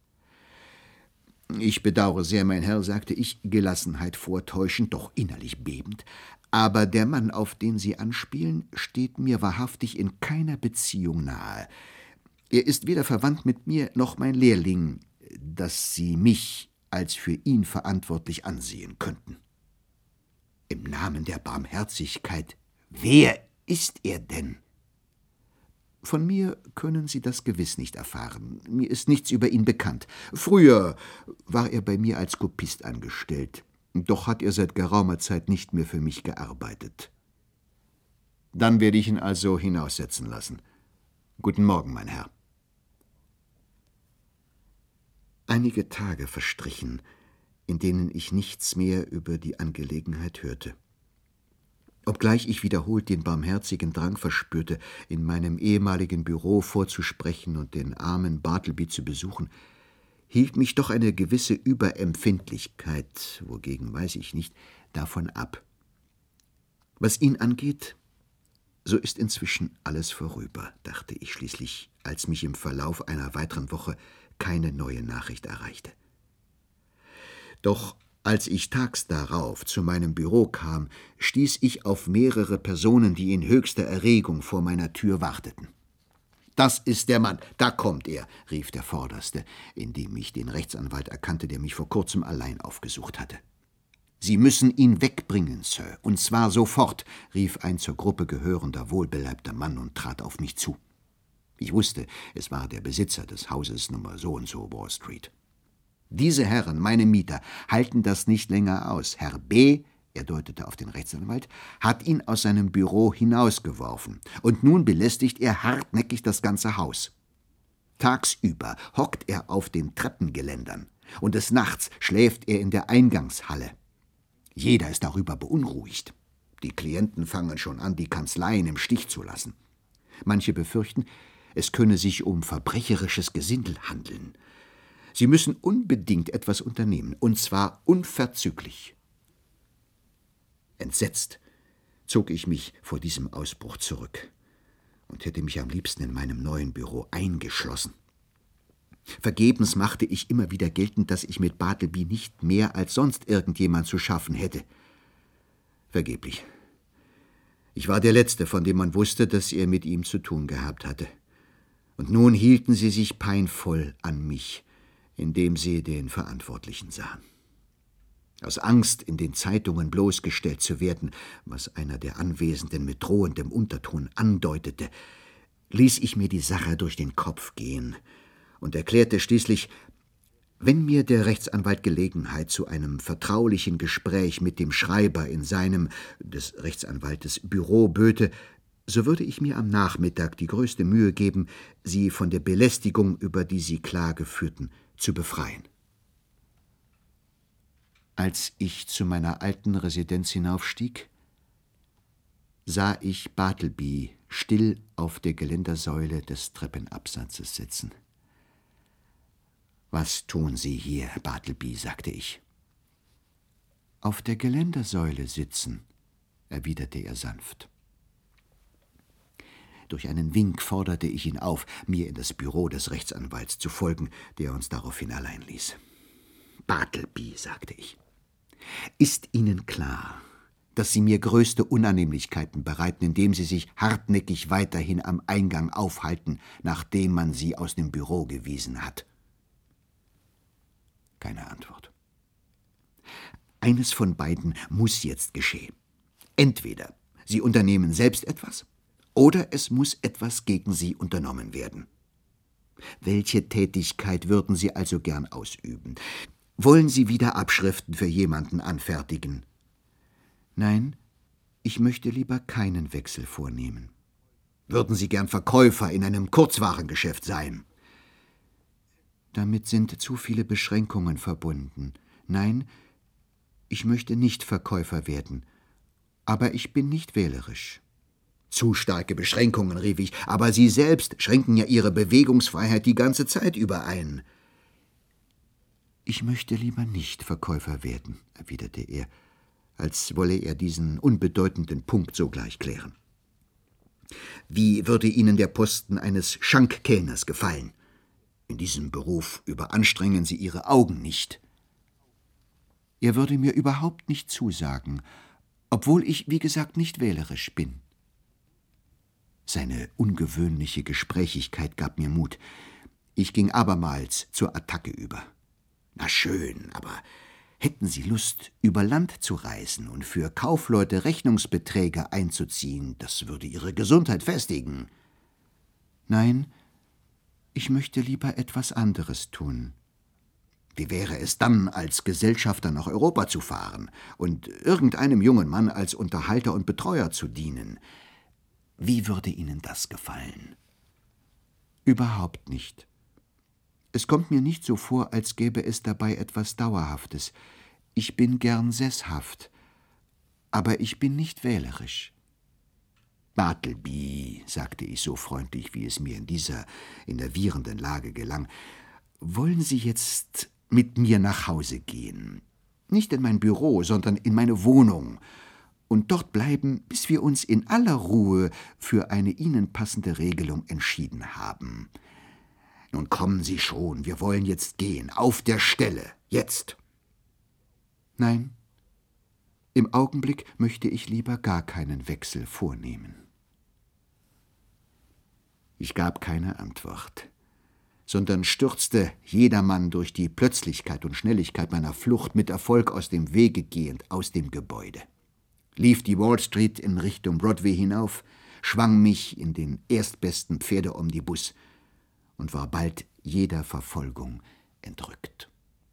Ich bedauere sehr, mein Herr, sagte ich, Gelassenheit vortäuschend, doch innerlich bebend, aber der Mann, auf den Sie anspielen, steht mir wahrhaftig in keiner Beziehung nahe. Er ist weder verwandt mit mir noch mein Lehrling, dass Sie mich als für ihn verantwortlich ansehen könnten. Im Namen der Barmherzigkeit, wer ist er denn? Von mir können Sie das gewiss nicht erfahren. Mir ist nichts über ihn bekannt. Früher war er bei mir als Kopist angestellt, doch hat er seit geraumer Zeit nicht mehr für mich gearbeitet. Dann werde ich ihn also hinaussetzen lassen. Guten Morgen, mein Herr. Einige Tage verstrichen, in denen ich nichts mehr über die Angelegenheit hörte. Obgleich ich wiederholt den barmherzigen Drang verspürte, in meinem ehemaligen Büro vorzusprechen und den armen Bartleby zu besuchen, hielt mich doch eine gewisse Überempfindlichkeit, wogegen weiß ich nicht, davon ab. Was ihn angeht, so ist inzwischen alles vorüber, dachte ich schließlich, als mich im Verlauf einer weiteren Woche keine neue Nachricht erreichte. Doch als ich tags darauf zu meinem Büro kam, stieß ich auf mehrere Personen, die in höchster Erregung vor meiner Tür warteten. »Das ist der Mann, da kommt er«, rief der Vorderste, indem ich den Rechtsanwalt erkannte, der mich vor kurzem allein aufgesucht hatte. »Sie müssen ihn wegbringen, Sir, und zwar sofort«, rief ein zur Gruppe gehörender, wohlbeleibter Mann und trat auf mich zu. Ich wusste, es war der Besitzer des Hauses Nummer so und so Wall Street. »Diese Herren, meine Mieter, halten das nicht länger aus. Herr B., er deutete auf den Rechtsanwalt, hat ihn aus seinem Büro hinausgeworfen, und nun belästigt er hartnäckig das ganze Haus. Tagsüber hockt er auf den Treppengeländern, und des Nachts schläft er in der Eingangshalle. Jeder ist darüber beunruhigt. Die Klienten fangen schon an, die Kanzleien im Stich zu lassen. Manche befürchten, es könne sich um verbrecherisches Gesindel handeln. Sie müssen unbedingt etwas unternehmen, und zwar unverzüglich.« Entsetzt zog ich mich vor diesem Ausbruch zurück und hätte mich am liebsten in meinem neuen Büro eingeschlossen. Vergebens machte ich immer wieder geltend, dass ich mit Bartleby nicht mehr als sonst irgendjemand zu schaffen hätte. Vergeblich. Ich war der Letzte, von dem man wusste, dass er mit ihm zu tun gehabt hatte. Und nun hielten sie sich peinvoll an mich, indem sie den Verantwortlichen sahen. Aus Angst, in den Zeitungen bloßgestellt zu werden, was einer der Anwesenden mit drohendem Unterton andeutete, ließ ich mir die Sache durch den Kopf gehen und erklärte schließlich, wenn mir der Rechtsanwalt Gelegenheit zu einem vertraulichen Gespräch mit dem Schreiber in seinem, des Rechtsanwaltes, Büro böte, so würde ich mir am Nachmittag die größte Mühe geben, Sie von der Belästigung, über die Sie Klage führten, zu befreien. Als ich zu meiner alten Residenz hinaufstieg, sah ich Bartleby still auf der Geländersäule des Treppenabsatzes sitzen. »Was tun Sie hier, Bartleby?« sagte ich. »Auf der Geländersäule sitzen«, erwiderte er sanft. Durch einen Wink forderte ich ihn auf, mir in das Büro des Rechtsanwalts zu folgen, der uns daraufhin allein ließ. »Bartleby«, sagte ich, »ist Ihnen klar, dass Sie mir größte Unannehmlichkeiten bereiten, indem Sie sich hartnäckig weiterhin am Eingang aufhalten, nachdem man Sie aus dem Büro gewiesen hat?« Keine Antwort. Eines von beiden muss jetzt geschehen. Entweder Sie unternehmen selbst etwas, oder es muss etwas gegen Sie unternommen werden. Welche Tätigkeit würden Sie also gern ausüben? Wollen Sie wieder Abschriften für jemanden anfertigen? Nein, ich möchte lieber keinen Wechsel vornehmen. Würden Sie gern Verkäufer in einem Kurzwarengeschäft sein? Damit sind zu viele Beschränkungen verbunden. Nein, ich möchte nicht Verkäufer werden, aber ich bin nicht wählerisch. Zu starke Beschränkungen, rief ich, aber Sie selbst schränken ja Ihre Bewegungsfreiheit die ganze Zeit über ein. Ich möchte lieber nicht Verkäufer werden, erwiderte er, als wolle er diesen unbedeutenden Punkt sogleich klären. Wie würde Ihnen der Posten eines Schankkellners gefallen? In diesem Beruf überanstrengen Sie Ihre Augen nicht. Er würde mir überhaupt nicht zusagen, obwohl ich, wie gesagt, nicht wählerisch bin. Seine ungewöhnliche Gesprächigkeit gab mir Mut. Ich ging abermals zur Attacke über. »Na schön, aber hätten Sie Lust, über Land zu reisen und für Kaufleute Rechnungsbeträge einzuziehen? Das würde Ihre Gesundheit festigen.« »Nein, ich möchte lieber etwas anderes tun.« »Wie wäre es dann, als Gesellschafter nach Europa zu fahren und irgendeinem jungen Mann als Unterhalter und Betreuer zu dienen? Wie würde Ihnen das gefallen?« »Überhaupt nicht. Es kommt mir nicht so vor, als gäbe es dabei etwas Dauerhaftes. Ich bin gern sesshaft, aber ich bin nicht wählerisch.« »Bartleby«, sagte ich so freundlich, wie es mir in dieser innervierenden Lage gelang, »wollen Sie jetzt mit mir nach Hause gehen? Nicht in mein Büro, sondern in meine Wohnung. Und dort bleiben, bis wir uns in aller Ruhe für eine Ihnen passende Regelung entschieden haben. Nun kommen Sie schon, wir wollen jetzt gehen, auf der Stelle, jetzt.« Nein, im Augenblick möchte ich lieber gar keinen Wechsel vornehmen. Ich gab keine Antwort, sondern stürzte, jedermann durch die Plötzlichkeit und Schnelligkeit meiner Flucht mit Erfolg aus dem Wege gehend, aus dem Gebäude, lief die Wall Street in Richtung Broadway hinauf, schwang mich in den erstbesten Pferdeomnibus und war bald jeder Verfolgung entrückt.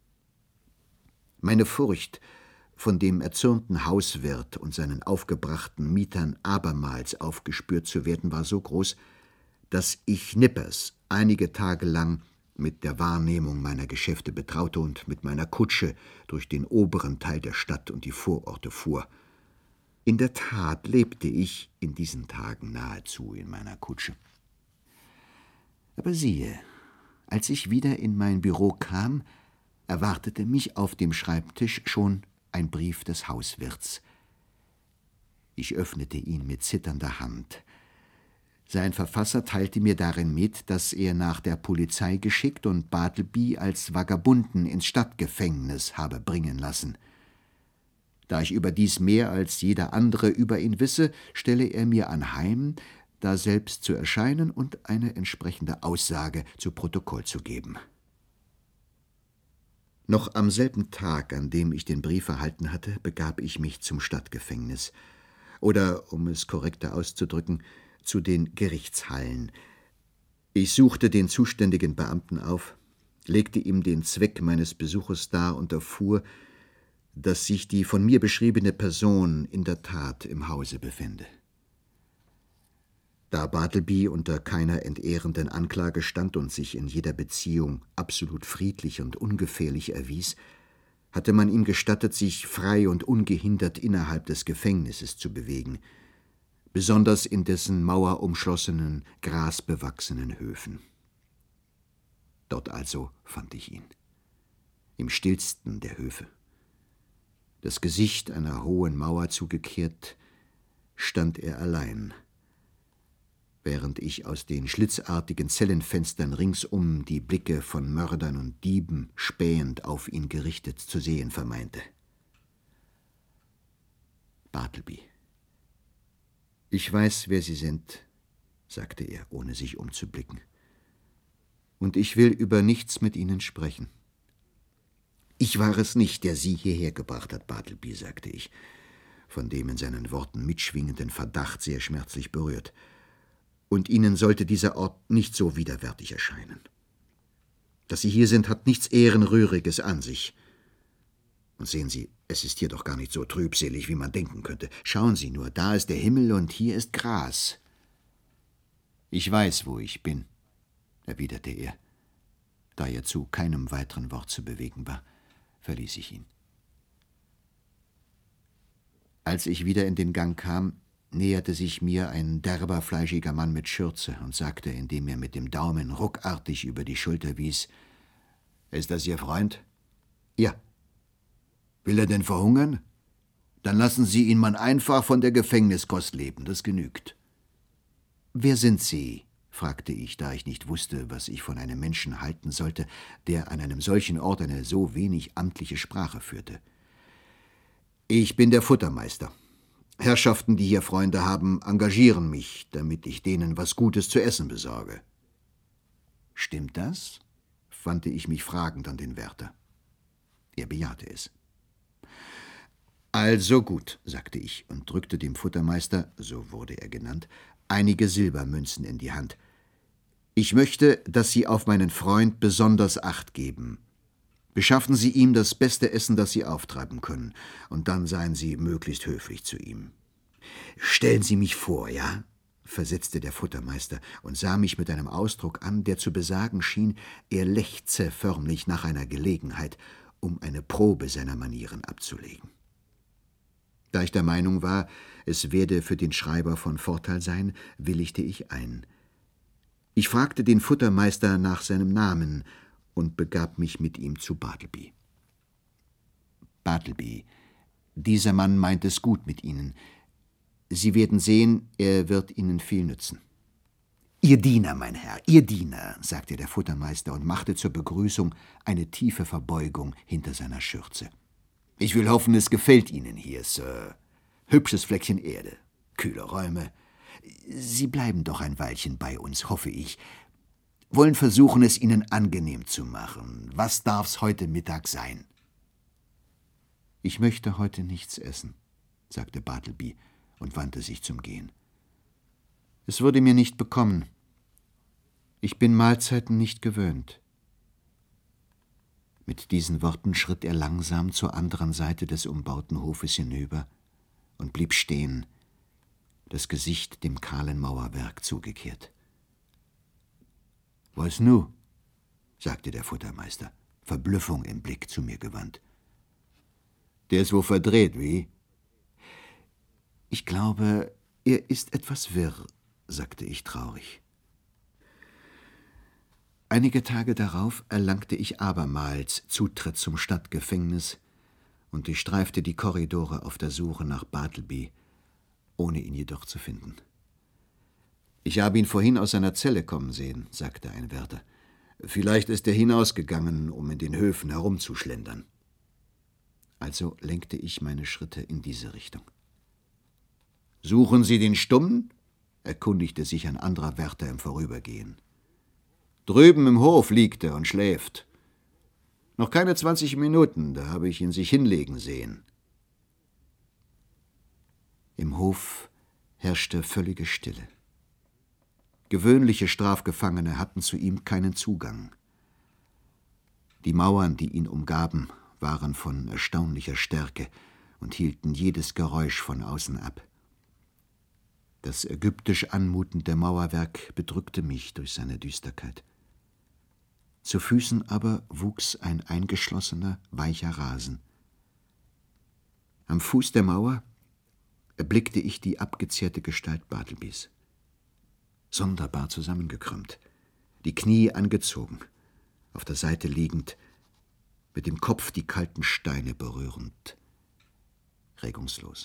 Meine Furcht, von dem erzürnten Hauswirt und seinen aufgebrachten Mietern abermals aufgespürt zu werden, war so groß, dass ich Nippers einige Tage lang mit der Wahrnehmung meiner Geschäfte betraute und mit meiner Kutsche durch den oberen Teil der Stadt und die Vororte fuhr. In der Tat lebte ich in diesen Tagen nahezu in meiner Kutsche. Aber siehe, als ich wieder in mein Büro kam, erwartete mich auf dem Schreibtisch schon ein Brief des Hauswirts. Ich öffnete ihn mit zitternder Hand. Sein Verfasser teilte mir darin mit, dass er nach der Polizei geschickt und Bartleby als Vagabunden ins Stadtgefängnis habe bringen lassen. Da ich überdies mehr als jeder andere über ihn wisse, stelle er mir anheim, daselbst zu erscheinen und eine entsprechende Aussage zu Protokoll zu geben. Noch am selben Tag, an dem ich den Brief erhalten hatte, begab ich mich zum Stadtgefängnis, oder, um es korrekter auszudrücken, zu den Gerichtshallen. Ich suchte den zuständigen Beamten auf, legte ihm den Zweck meines Besuches dar und erfuhr, dass sich die von mir beschriebene Person in der Tat im Hause befände. Da Bartleby unter keiner entehrenden Anklage stand und sich in jeder Beziehung absolut friedlich und ungefährlich erwies, hatte man ihm gestattet, sich frei und ungehindert innerhalb des Gefängnisses zu bewegen, besonders in dessen mauerumschlossenen, grasbewachsenen Höfen. Dort also fand ich ihn, im stillsten der Höfe. Das Gesicht einer hohen Mauer zugekehrt, stand er allein, während ich aus den schlitzartigen Zellenfenstern ringsum die Blicke von Mördern und Dieben spähend auf ihn gerichtet zu sehen vermeinte. Bartleby. »Ich weiß, wer Sie sind«, sagte er, ohne sich umzublicken. »Und ich will über nichts mit Ihnen sprechen.« »Ich war es nicht, der Sie hierher gebracht hat, Bartleby«, sagte ich, von dem in seinen Worten mitschwingenden Verdacht sehr schmerzlich berührt. »Und Ihnen sollte dieser Ort nicht so widerwärtig erscheinen. Dass Sie hier sind, hat nichts Ehrenrühriges an sich. Und sehen Sie, es ist hier doch gar nicht so trübselig, wie man denken könnte. Schauen Sie nur, da ist der Himmel und hier ist Gras.« »Ich weiß, wo ich bin«, erwiderte er. Da er zu keinem weiteren Wort zu bewegen war, verließ ich ihn. Als ich wieder in den Gang kam, näherte sich mir ein derber, fleischiger Mann mit Schürze und sagte, indem er mit dem Daumen ruckartig über die Schulter wies: »Ist das Ihr Freund?« »Ja.« »Will er denn verhungern? Dann lassen Sie ihn man einfach von der Gefängniskost leben, das genügt.« »Wer sind Sie?«, fragte ich, da ich nicht wusste, was ich von einem Menschen halten sollte, der an einem solchen Ort eine so wenig amtliche Sprache führte. »Ich bin der Futtermeister. Herrschaften, die hier Freunde haben, engagieren mich, damit ich denen was Gutes zu essen besorge.« »Stimmt das?«, wandte ich mich fragend an den Wärter. Er bejahte es. »Also gut«, sagte ich und drückte dem Futtermeister, so wurde er genannt, einige Silbermünzen in die Hand. »Ich möchte, dass Sie auf meinen Freund besonders Acht geben. Beschaffen Sie ihm das beste Essen, das Sie auftreiben können, und dann seien Sie möglichst höflich zu ihm.« »Stellen Sie mich vor, ja?«, versetzte der Futtermeister und sah mich mit einem Ausdruck an, der zu besagen schien, er lechze förmlich nach einer Gelegenheit, um eine Probe seiner Manieren abzulegen. Da ich der Meinung war, es werde für den Schreiber von Vorteil sein, willigte ich ein. Ich fragte den Futtermeister nach seinem Namen und begab mich mit ihm zu Bartleby. »Bartleby, dieser Mann meint es gut mit Ihnen. Sie werden sehen, er wird Ihnen viel nützen.« »Ihr Diener, mein Herr, Ihr Diener«, sagte der Futtermeister und machte zur Begrüßung eine tiefe Verbeugung hinter seiner Schürze. Ich will hoffen, es gefällt Ihnen hier, Sir. Hübsches Fleckchen Erde, kühle Räume. Sie bleiben doch ein Weilchen bei uns, hoffe ich. Wollen versuchen, es Ihnen angenehm zu machen. Was darf's heute Mittag sein?« »Ich möchte heute nichts essen«, sagte Bartleby und wandte sich zum Gehen. »Es würde mir nicht bekommen. Ich bin Mahlzeiten nicht gewöhnt.« Mit diesen Worten schritt er langsam zur anderen Seite des umbauten Hofes hinüber und blieb stehen, das Gesicht dem kahlen Mauerwerk zugekehrt. »Was nu?« sagte der Futtermeister, Verblüffung im Blick zu mir gewandt. »Der ist wohl verdreht, wie?« »Ich glaube, er ist etwas wirr«, sagte ich traurig. Einige Tage darauf erlangte ich abermals Zutritt zum Stadtgefängnis und durchstreifte die Korridore auf der Suche nach Bartleby, ohne ihn jedoch zu finden. »Ich habe ihn vorhin aus seiner Zelle kommen sehen«, sagte ein Wärter. »Vielleicht ist er hinausgegangen, um in den Höfen herumzuschlendern.« Also lenkte ich meine Schritte in diese Richtung. »Suchen Sie den Stummen?« erkundigte sich ein anderer Wärter im Vorübergehen. »Drüben im Hof liegt er und schläft. Noch keine zwanzig Minuten, da habe ich ihn sich hinlegen sehen.« Im Hof herrschte völlige Stille. Gewöhnliche Strafgefangene hatten zu ihm keinen Zugang. Die Mauern, die ihn umgaben, waren von erstaunlicher Stärke und hielten jedes Geräusch von außen ab. Das ägyptisch anmutende Mauerwerk bedrückte mich durch seine Düsterkeit. Zu Füßen aber wuchs ein eingeschlossener, weicher Rasen. Am Fuß der Mauer erblickte ich die abgezehrte Gestalt Bartlebys. Sonderbar zusammengekrümmt, die Knie angezogen, auf der Seite liegend, mit dem Kopf die kalten Steine berührend, regungslos.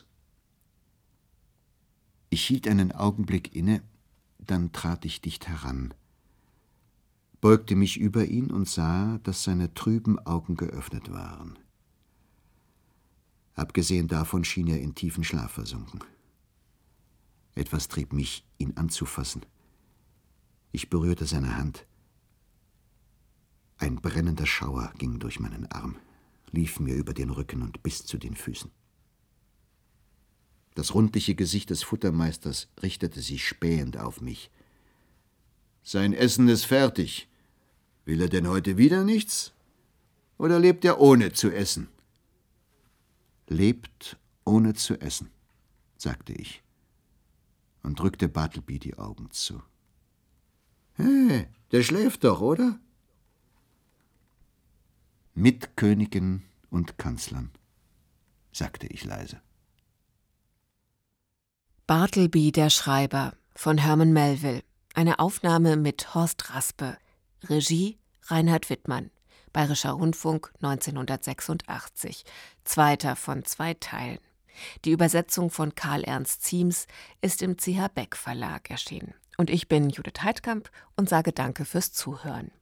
Ich hielt einen Augenblick inne, dann trat ich dicht heran, beugte mich über ihn und sah, dass seine trüben Augen geöffnet waren. Abgesehen davon schien er in tiefen Schlaf versunken. Etwas trieb mich, ihn anzufassen. Ich berührte seine Hand. Ein brennender Schauer ging durch meinen Arm, lief mir über den Rücken und bis zu den Füßen. Das rundliche Gesicht des Futtermeisters richtete sich spähend auf mich. »Sein Essen ist fertig. Will er denn heute wieder nichts? Oder lebt er ohne zu essen?« »Lebt ohne zu essen«, sagte ich und drückte Bartleby die Augen zu. »Hey, der schläft doch, oder?« »Mit Königen und Kanzlern«, sagte ich leise. Bartleby der Schreiber von Herman Melville. Eine Aufnahme mit Horst Raspe. Regie Reinhard Wittmann. Bayerischer Rundfunk neunzehnhundertsechsundachtzig. Zweiter von zwei Teilen. Die Übersetzung von Karl Ernst Ziems ist im C H Beck Verlag erschienen. Und ich bin Judith Heidkamp und sage Danke fürs Zuhören.